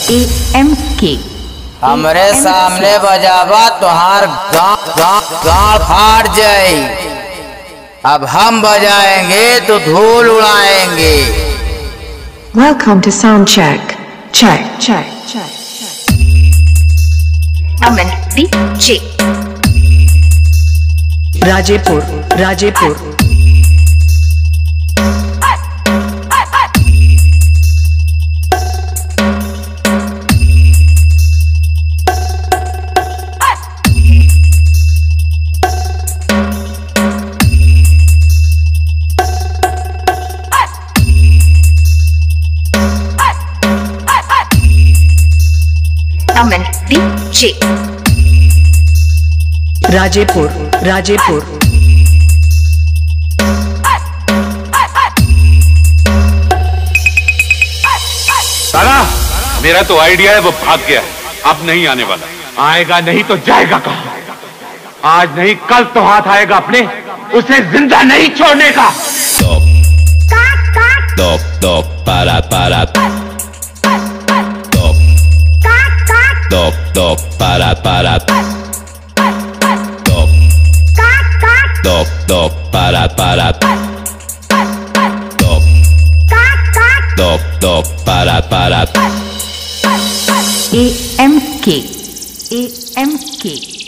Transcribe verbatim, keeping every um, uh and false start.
ए M के। हमरे सामने बजावा तुहार गाँव गाँव गाँव फाड़ जाए। अब हम बजाएंगे तो धूल उड़ाएंगे। Welcome to sound check. Check, check, check, check. Aman DJ. Rajepur, Rajepur. Aman DJ. Rajepur, Rajepur. साला मेरा तो आइडिया है वो भाग गया है, अब नहीं आने वाला। आएगा नहीं तो जाएगा कहाँ? आज नहीं कल तो हाथ आएगा अपने, उसे जिंदा नहीं छोड़ने का। Top, top, para, para. Top, top, top, para, para. Top, top, top, para, para. Top, top, top, para, para. A M K, A M के।